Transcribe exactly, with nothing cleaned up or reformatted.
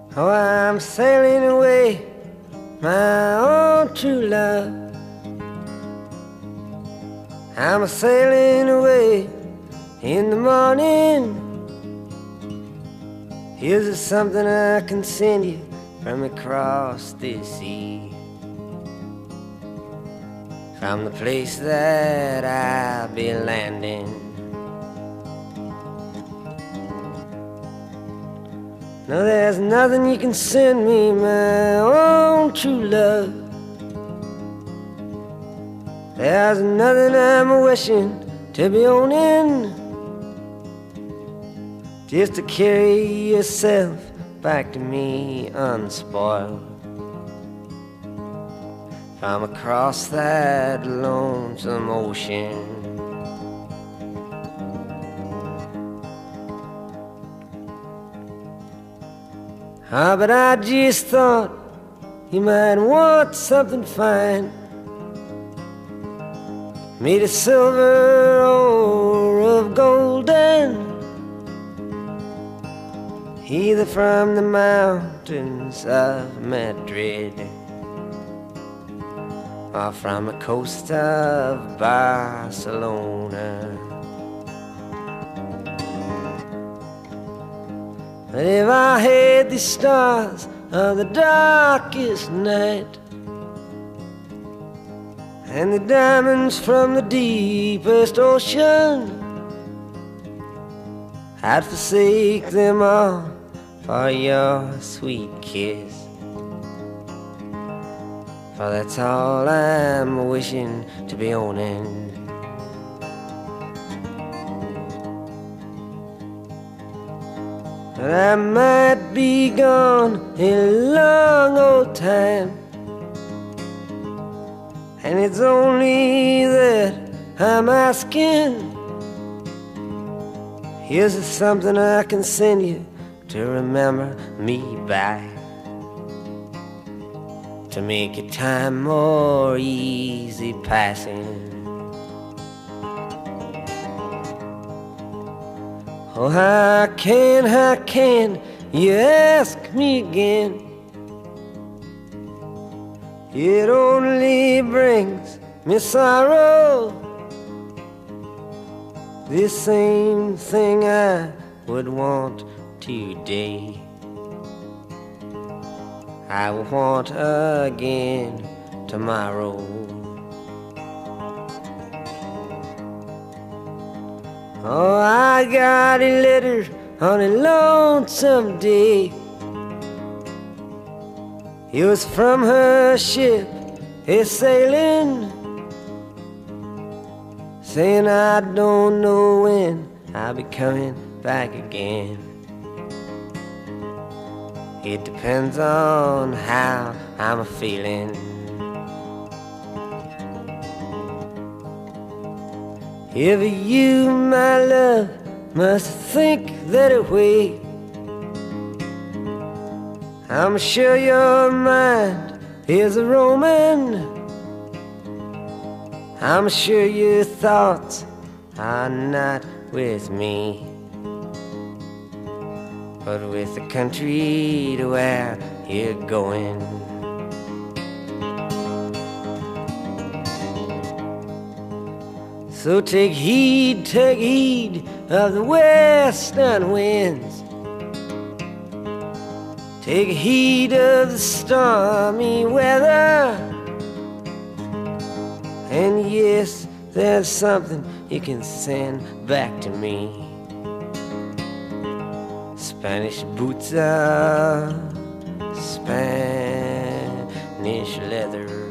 Oh, I'm sailing away, my own true love. I'm sailing away in the morning. Here's something I can send you from across this sea, from the place that I'll be landing. No, there's nothing you can send me, my own true love. There's nothing I'm wishing to be owning, just to carry yourself back to me unspoiled, from across that lonesome ocean. Ah, but I just thought you might want something fine, made of silver or of golden, either from the mountains of Madrid or from the coast of Barcelona. But if I had the stars of the darkest night and the diamonds from the deepest ocean, I'd forsake them all for your sweet kiss, for that's all I'm wishing to be owning. But I might be gone a long old time, and it's only that I'm asking. Here's something I can send you to remember me by, to make your time more easy passing. Oh, how can, how can you ask me again? It only brings me sorrow, this same thing I would want today, I will want again tomorrow. Oh, I got a letter on a lonesome day. It was from her ship a sailing, saying I don't know when I'll be coming back again. It depends on how I'm feeling. If you, my love, must think that way, I'm sure your mind is a roaming. I'm sure your thoughts are not with me, but with the country to where you're going. So take heed, take heed of the western winds, take heed of the stormy weather. And yes, there's something you can send back to me, Spanish boots of Spanish leather.